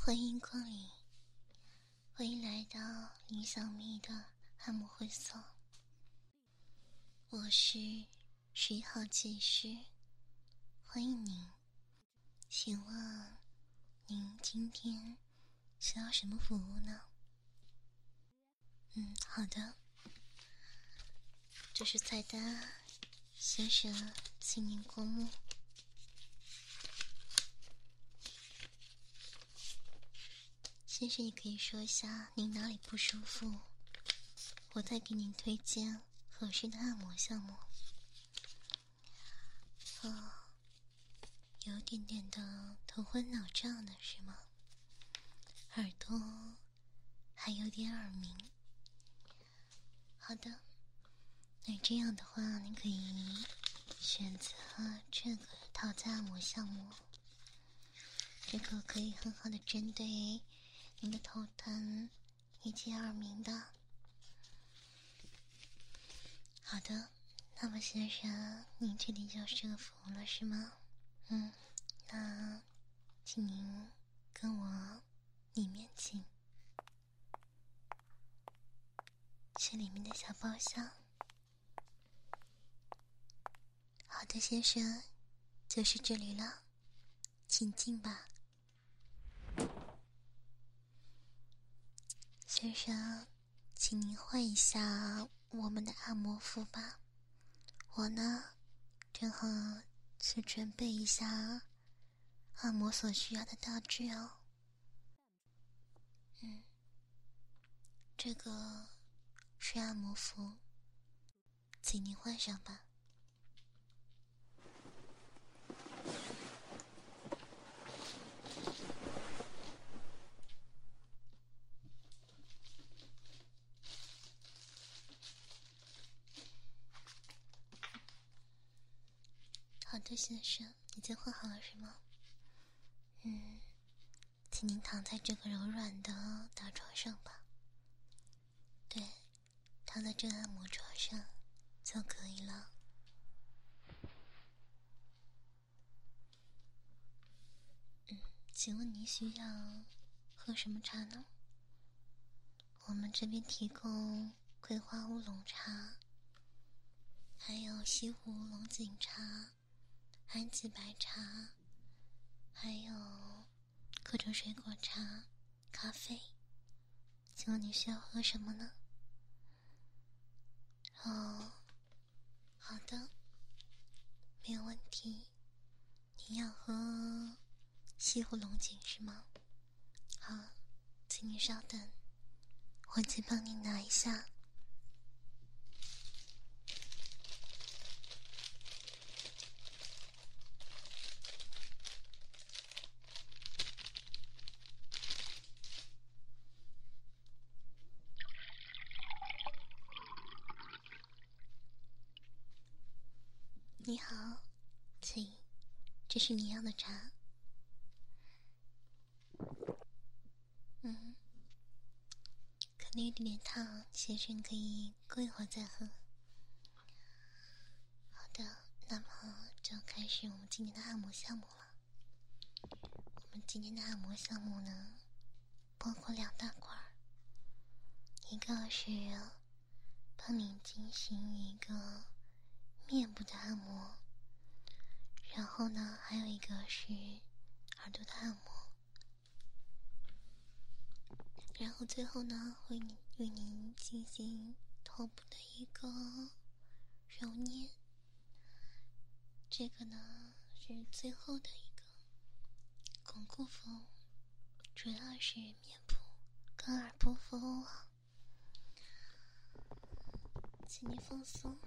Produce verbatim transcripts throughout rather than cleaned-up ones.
欢迎光临，欢迎来到林小蜜的按摩会所。我是十一号技师，欢迎您。请问您今天需要什么服务呢？嗯，好的。这是菜单，先生，请您过目。先生，也可以说一下您哪里不舒服，我再给您推荐合适的按摩项目。哦，有点点的头昏脑胀的是吗？耳朵还有点耳鸣。好的，那这样的话，您可以选择这个套餐按摩项目，这个可以很好的针对您的头疼以及耳鸣的。好的，那么先生，您这里就这个服务了是吗？嗯，那请您跟我里面请，去里面的小包厢。好的，先生，就是这里了，请进吧。先生，请您换一下我们的按摩服吧。我呢，正好去准备一下按摩所需要的道具哦。嗯，这个是按摩服，请您换上吧。好的，先生，已经换好了是吗？嗯，请您躺在这个柔软的大床上吧。对，躺在这按摩床上就可以了。嗯，请问您需要喝什么茶呢？我们这边提供桂花乌龙茶，还有西湖乌龙井茶、安吉白茶，还有各种水果茶、咖啡。请问你需要喝什么呢？哦，好的，没有问题。你要喝西湖龙井是吗？好，请你稍等，我去帮你拿一下。你好，请，这是你要的茶。嗯，可能有点点烫，先生可以过一会儿再喝。好的，那么就开始我们今天的按摩项目了。我们今天的按摩项目呢，包括两大块，一个是帮你进行一个面部的按摩，然后呢，还有一个是耳朵的按摩，然后最后呢，会为您进行头部的一个揉捏。这个呢是最后的一个巩固服务，主要是面部跟耳部服务啊，请你放松。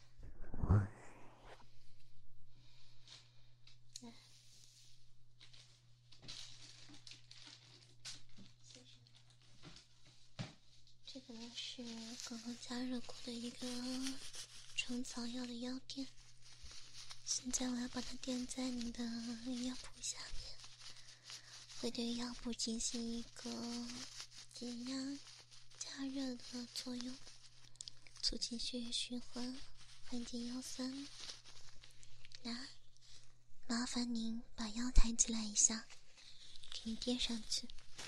这个呢是刚刚加热过的一个虫草药的药垫，现在我要把它垫在你的腰部下面，会对腰部进行一个减压加热的作用，促进血液循环，缓解腰酸。来，麻烦您把腰抬起来一下，给你垫上去。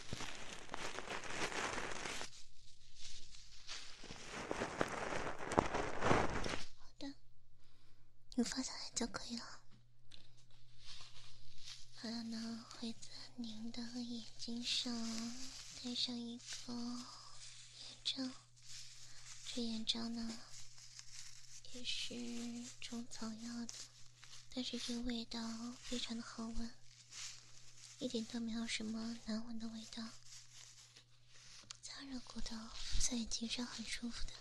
放下来就可以了。还有呢，会在您的眼睛上戴上一个眼罩，这眼罩呢也是中草药的，但是这个味道非常的好闻，一点都没有什么难闻的味道。加热过的，在眼睛上很舒服的。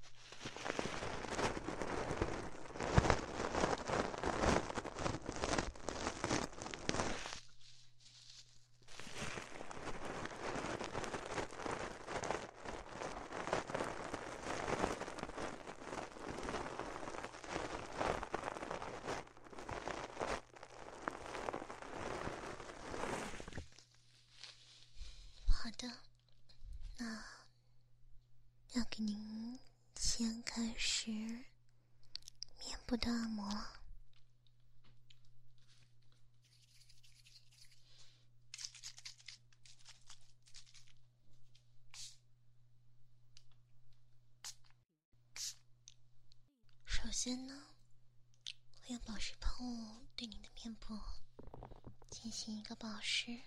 好的，那要给您先开始面部的按摩。首先呢，会用保湿喷雾对您的面部进行一个保湿。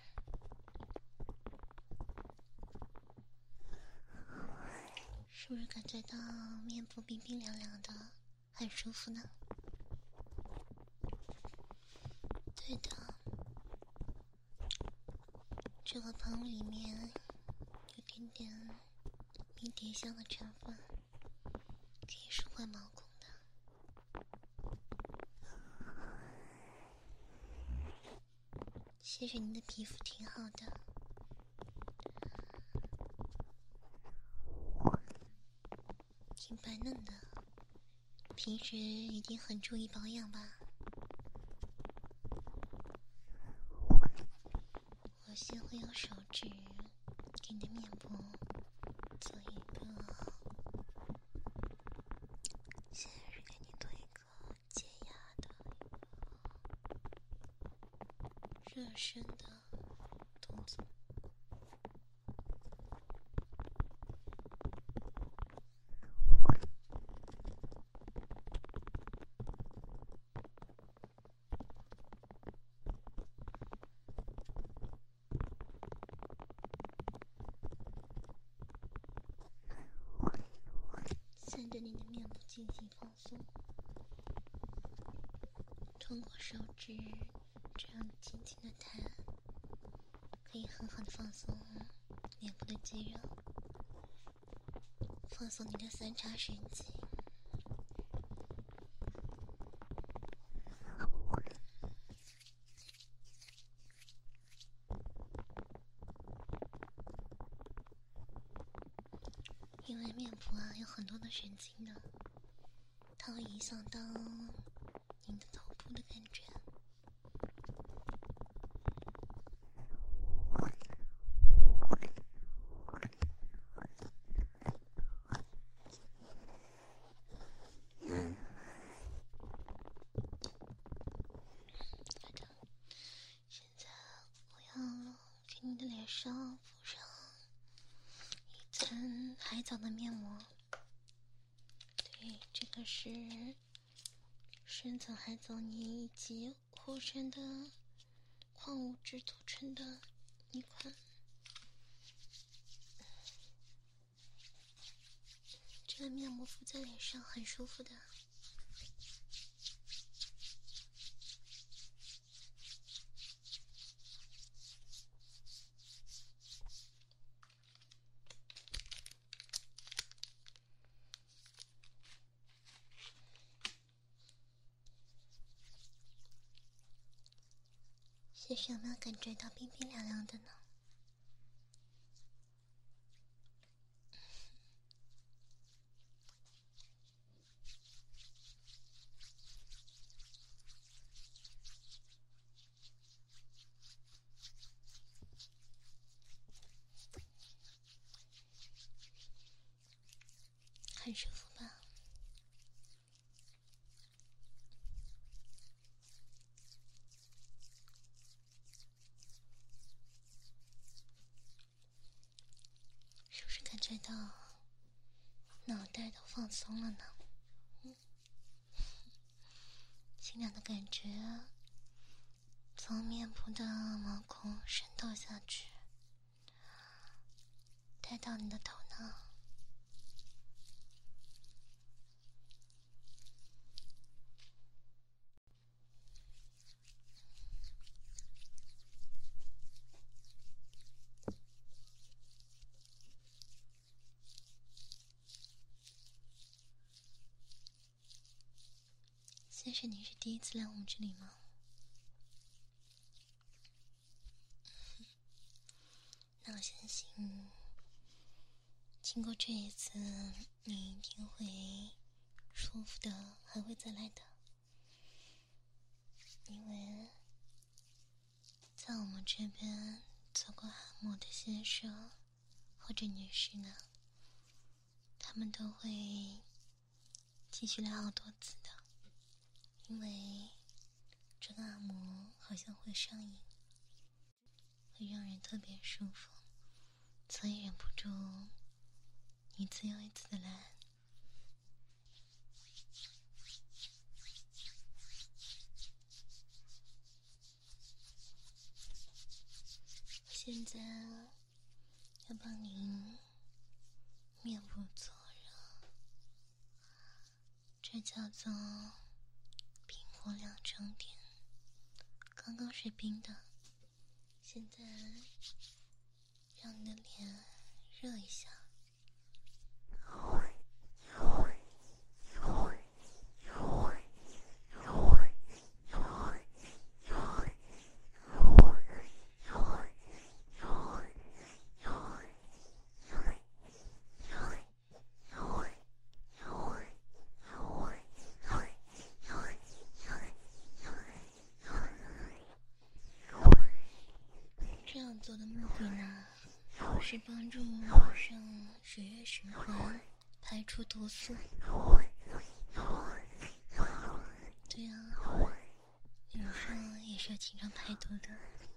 是不是感觉到面部冰冰凉凉的，很舒服呢？对的，这个喷雾里面有点点迷迭香的成分，可以舒缓毛孔的。其实您的皮肤挺好的，挺白嫩的，平时一定很注意保养吧？我先会用手指给你的面部做一个，先是给你做一个解压的、热身的动作。先对你的面部进行放松，通过手指这样轻轻的弹，可以很好的放松脸部的肌肉，放松你的三叉神经。因为面部啊有很多的神经的，它会影响到您的头部的感觉。嗯，好的，现在我要给你的脸上敷上一层海藻的面膜。对，这个是深层海藻泥以及火山的矿物质组成的一款，这个面膜敷在脸上很舒服的。先生有没有感觉到冰冰凉凉的呢？很舒服吧？是不是感觉到脑袋都放松了呢？嗯， 清凉的感觉从面部的毛孔渗透下去，带到你的头脑。先生，你是第一次来我们这里吗？那我相信经过这一次你一定会舒服的，还会再来的。因为在我们这边做过按摩的先生或者女士呢，他们都会继续来好多次的，因为这个按摩好像会上瘾，会让人特别舒服，所以忍不住一次又一次的来。现在要帮您面部做热，这叫做冰火两重天。刚刚是冰的，现在让你的脸热一下。这样做的目的呢，是帮助让血液循环，排出毒素。对啊，女生也是要经常排毒的。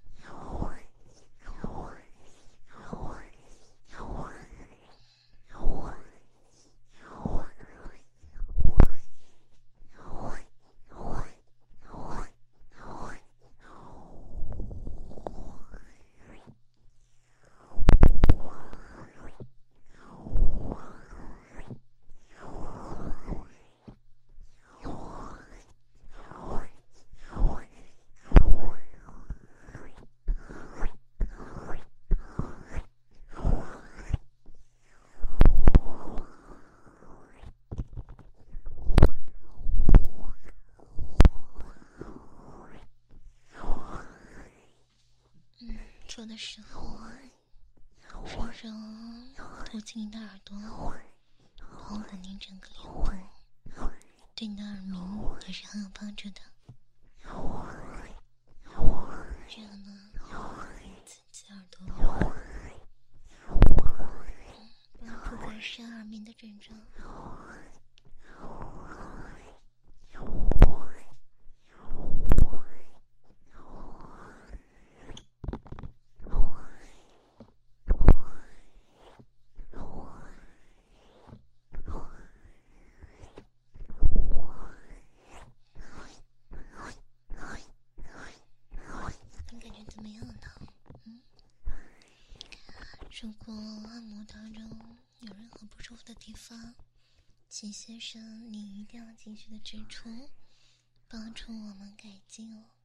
做的时候，双手托进你的耳朵，包裹您整个脸部，对你的耳鸣也是很有帮助的。这样呢，可以刺激耳朵，帮助改善耳鸣的症状。如果按摩当中有任何不舒服的地方，请先生你一定要及时的指出，帮助我们改进哦。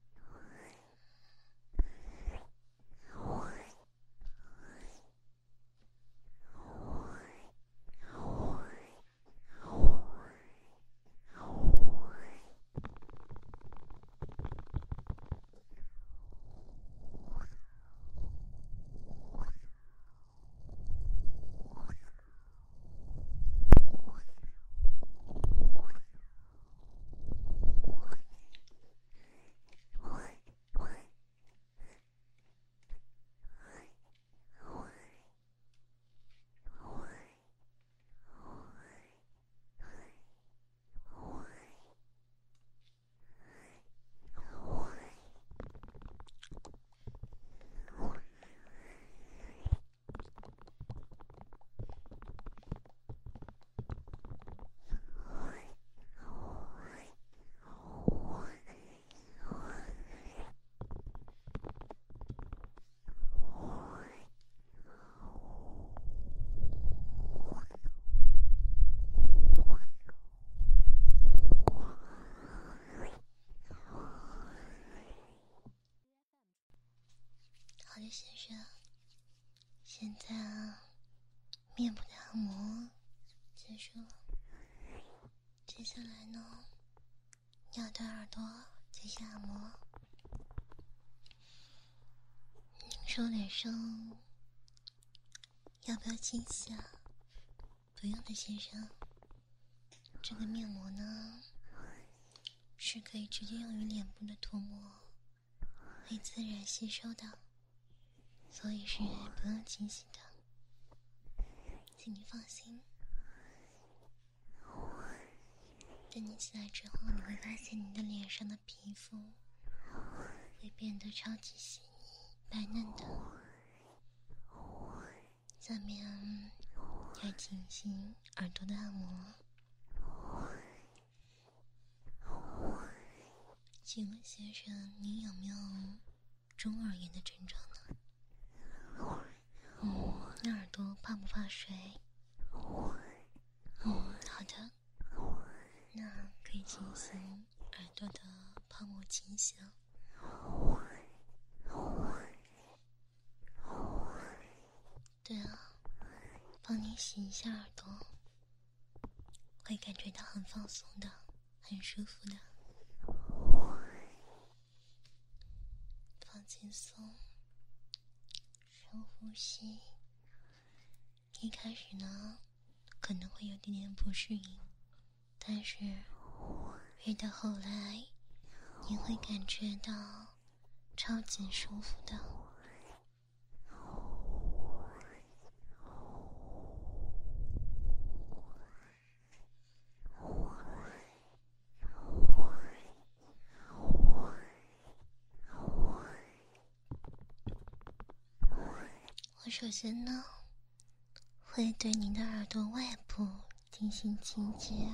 的先生，现在啊，面部的按摩结束了，接下来呢，要对耳朵进行按摩。您说脸上要不要清洗啊？不用的，先生。这个面膜呢，是可以直接用于脸部的涂抹，会自然吸收的，所以是不用清洗的，请你放心。等你起来之后，你会发现你的脸上的皮肤会变得超级细腻白嫩的。下面要进行耳朵的按摩。请问先生，您有没有中耳炎的症状呢？嗯，那耳朵怕不怕水？嗯，好的，那可以进行耳朵的泡沫清洗了。对啊，帮你洗一下耳朵，会感觉到很放松的，很舒服的。放轻松，深呼吸。一开始呢，可能会有点点不适应，但是越到后来，你会感觉到超级舒服的。我首先呢，会对您的耳朵外部进行清洁。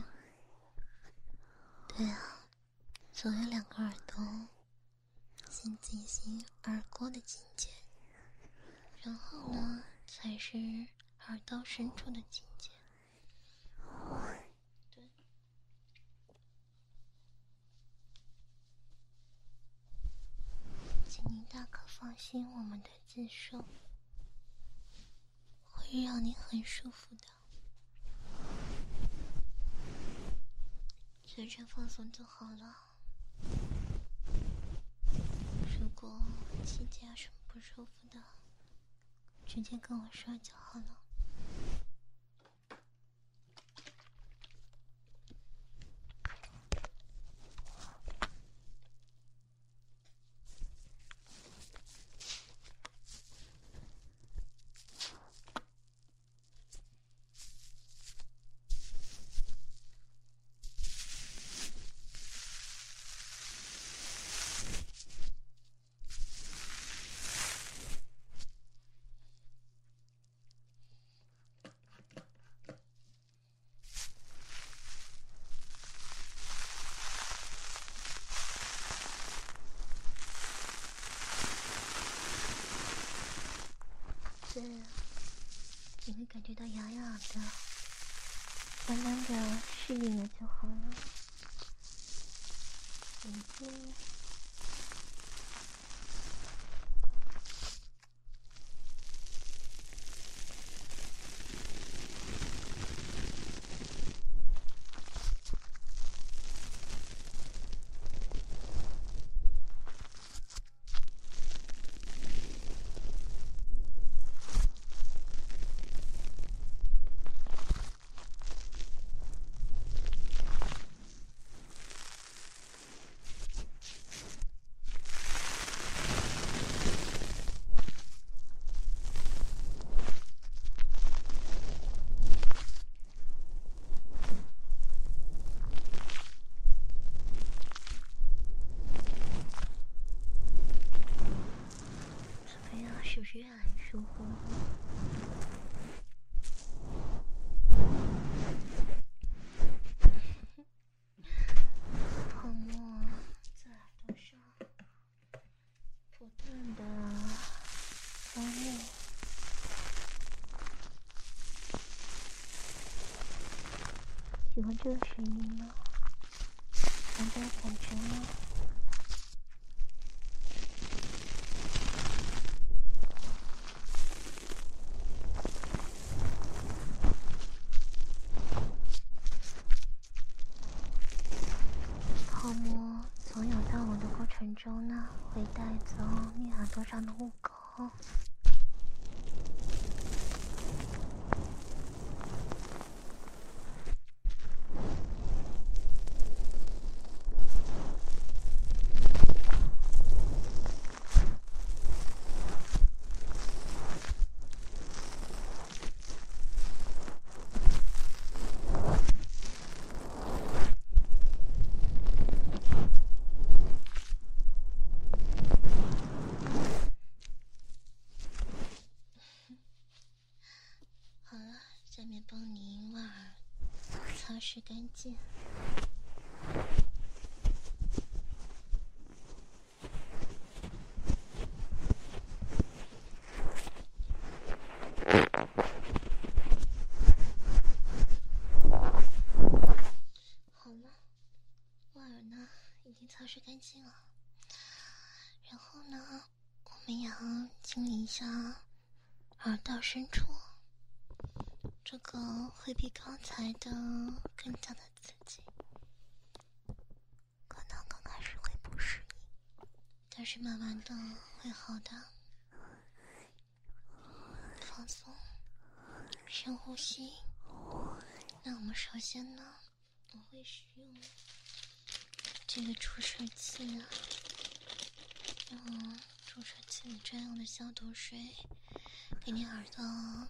对啊，左右两个耳朵先进行耳郭的清洁，然后呢才是耳道深处的清洁。对，请您大可放心，我们的技术会让你很舒服的。全程放松就好了。如果期间有什么不舒服的，直接跟我说就好了。对啊，你会感觉到痒痒的，慢慢的适应了就好了。眼睛，怎么样？是不是越来越舒服了？泡沫在耳朵上不断的翻涌，喜欢这个声音吗？想把它改成吗？ 中呢，会带走你耳朵上的污垢。好了，下面帮您把耳擦拭干净。好了，袜耳呢已经擦拭干净了。然后呢，我们要清理一下耳道深处，这个会比刚才的更加的刺激，可能刚开始会不适应，但是慢慢的会好的。放松，深呼吸。那我们首先呢，我会使用这个注射器啊，用注射器里专用的消毒水给你耳朵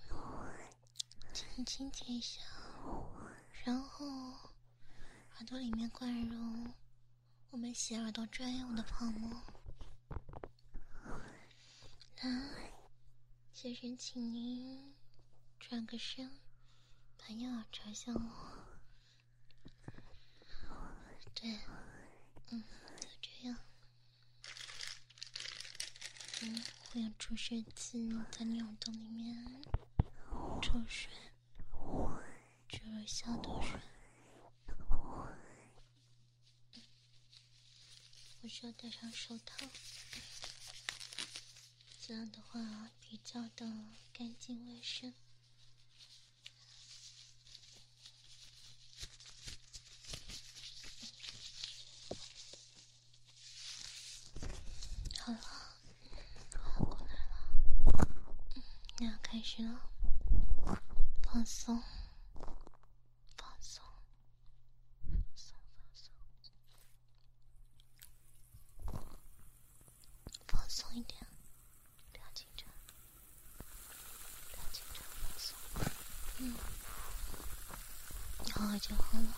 轻轻贴一下，然后耳朵里面灌入我们洗耳朵专用的泡沫。来，先生请您转个身，把右耳朝向我。对，嗯，就这样。嗯，会有注射器在你耳朵里面注水，注入消毒水。我需要戴上手套，这样的话比较的干净卫生。好了，我过来了。嗯，那要开始了，放松，放松，放松，放松，放松一点，不要紧张，不要紧张，放松。嗯，好了就好了。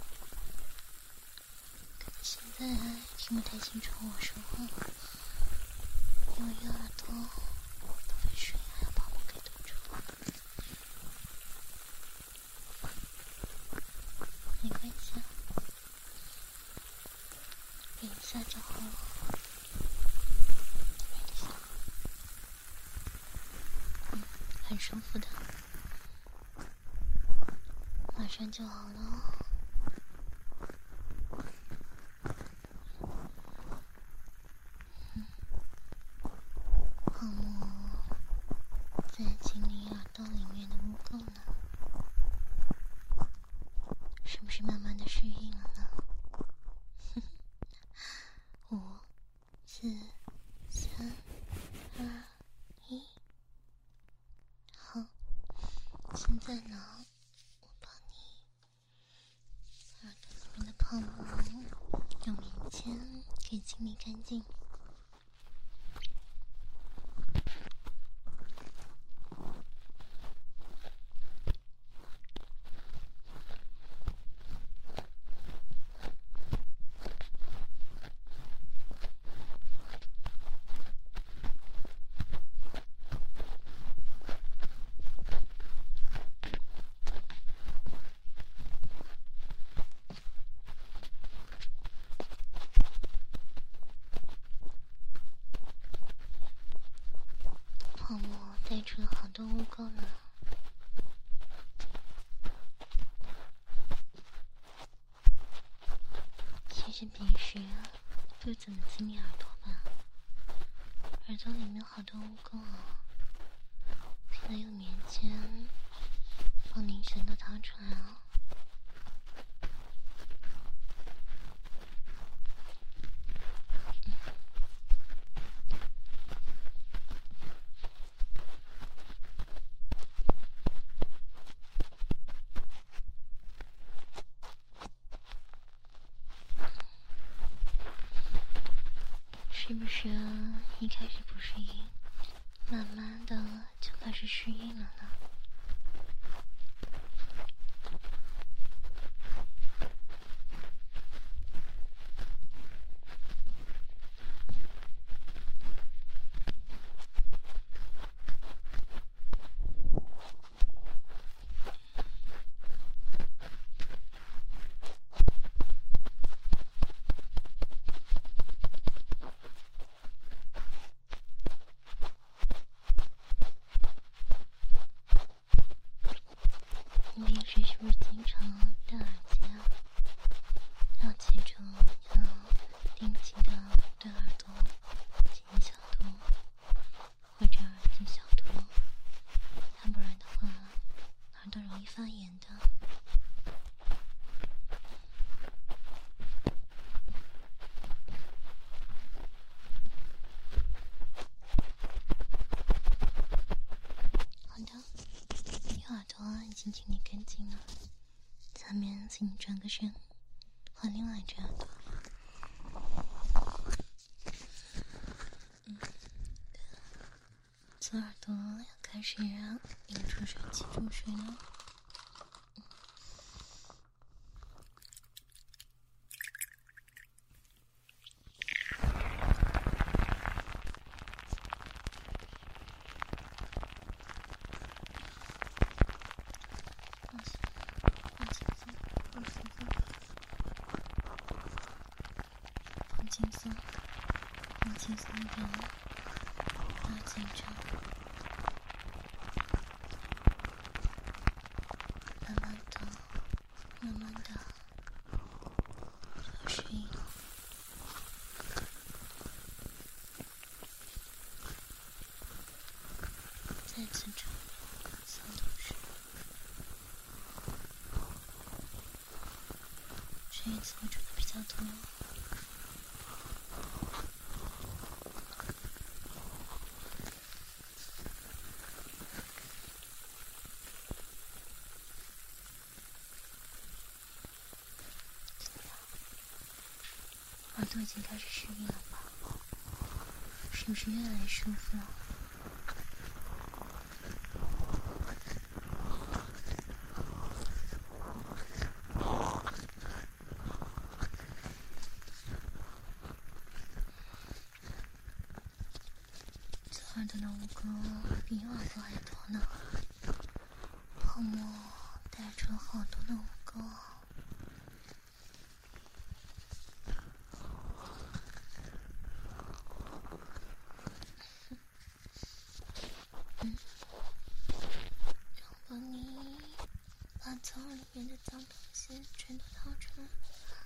现在听不太清楚我说话，因为耳朵都被水还有泡沫给堵住了。没关系啊，忍一下就好了，忍一下。嗯，很舒服的，马上就好了哦。泡沫在清理耳道里面的污垢呢，是不是慢慢的适应了呢？五、四、三、二、一，好，现在呢，我帮你耳朵里面的泡沫用棉签给清理干净。泡沫带出了好多污垢呢。其实平时啊，不怎么清理耳朵吧，耳朵里面好多污垢啊，现在用棉签帮您全都掏出来了。嗯， 是不是一开始不适应，慢慢的就开始适应了呢？你平时是不是经常戴耳机啊？要记住要定期的对耳朵进行消毒，或者耳机消毒，要不然的话，耳朵容易发炎的。好的，右耳朵已经清理干净了，下面请你转个身，换另外一只耳朵。嗯，左耳朵要开始用注水器注水了。放轻松，放轻松一点，不要紧张，慢慢的，慢慢的就适应了。再次注入消毒水，这一次我注的比较多。耳朵已经开始适应了吧？是不是越来越舒服了？左耳朵的污垢比右耳朵还多呢，泡沫带出了好多的污垢。嗯，让我帮你把左耳里面的脏东西全都掏出来，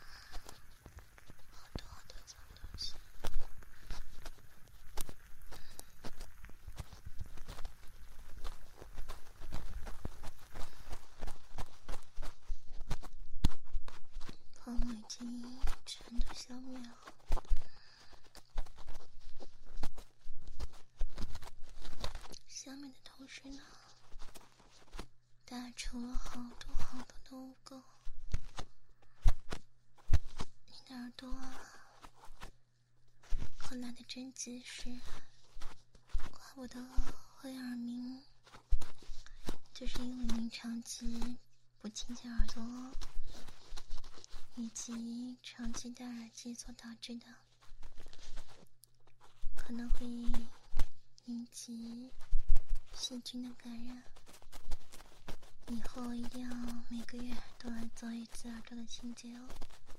好多好多脏东西。泡沫已经全都消灭了。下面的同时呢，带出了好多好多的污垢。你的耳朵啊，后来的症结石，怪不得会耳鸣，就是因为您长期不清洁耳朵，以及长期戴耳机所导致的，可能会引起细菌的感染。以后一定要每个月都来做一次耳朵的清洁哦。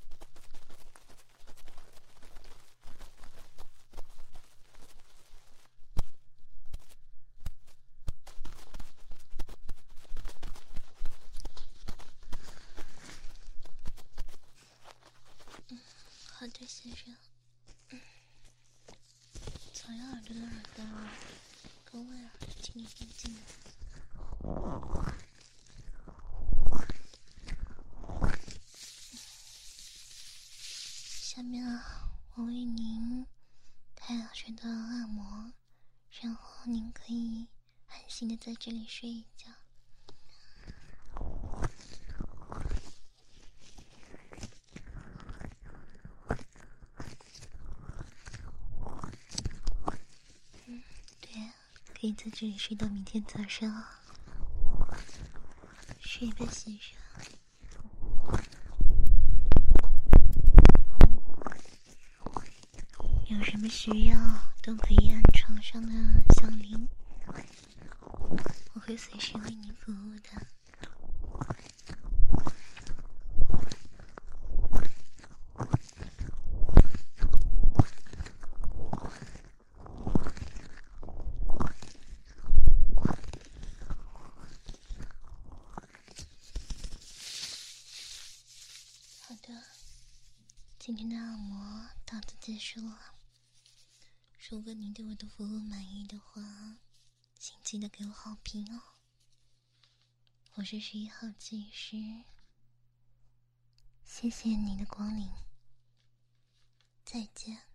嗯，好的，先生。嗯，左右耳朵的耳道跟外耳清理干净了。下面啊，我为您太阳穴的按摩，然后您可以安心的在这里睡一觉。 可以在这里睡到明天早上。睡吧，先生。有什么需要都可以按床上的小铃，我会随时为你服务的。好的，今天的按摩到此结束了。如果您对我的服务满意的话，请记得给我好评哦。我是十一号技师，谢谢你的光临，再见。